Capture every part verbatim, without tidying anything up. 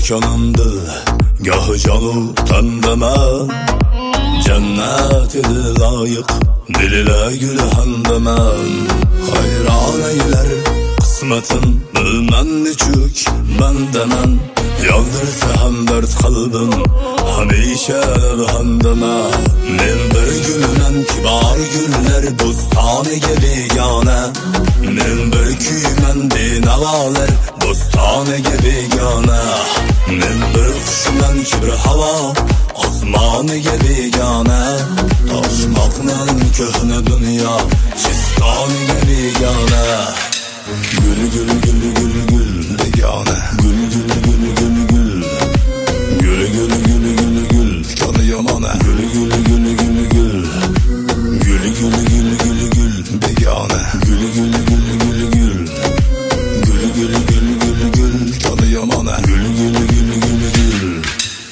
canımdı, gahı canı tandaman. Cennet idi layık, dilile gülhandaman. Hayran eyler kısmetin, bilmen neçük bendemen. Yaldırsa hem dert kalbim, hemişe handama. Men bir gülünen kibar güller, bostane gibi yana. Men bir küymen binavalar, bostane gibi yana. Men bir kuşmen kibir hava, osmanı gibi yana. Taşmakla köhne dünya, şistani gibi yana. Gül gül gül gül gül begane, gül gül gül gül gül. Gül gül gül gül gül, canı yamana. Gül gül gül gül gül. Gül gül gül gül gül begane, gül gül gül gül gül. Gül gül gül gül gül, canı yamana. Gül gül gül gül gül.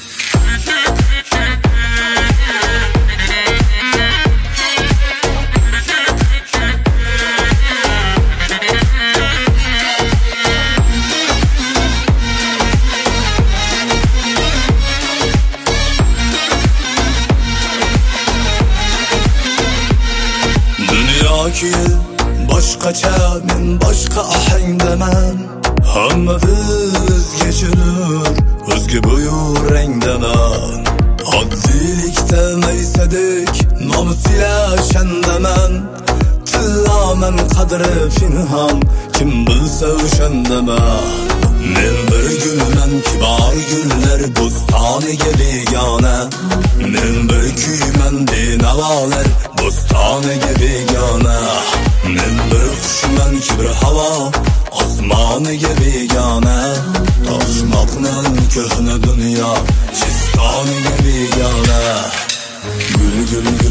Ki başkaça, men başka ahengdemen. Hammamiz o'zgachunur, o'zga buyur rangdaman. Oddilikdan aysadik, nomus ila shandaman. Tillaman qadri pinhon, kim bilsa o'shandaman. Men bir gulman kibar gullar, bostoniga begona. Men bir kuyman benavolar, bostoniga begona. Men bir qushman kibr havo, osmoniga begona. Toshmoqdan ko'hna dunyo, shistoniga begona. Gul gul gul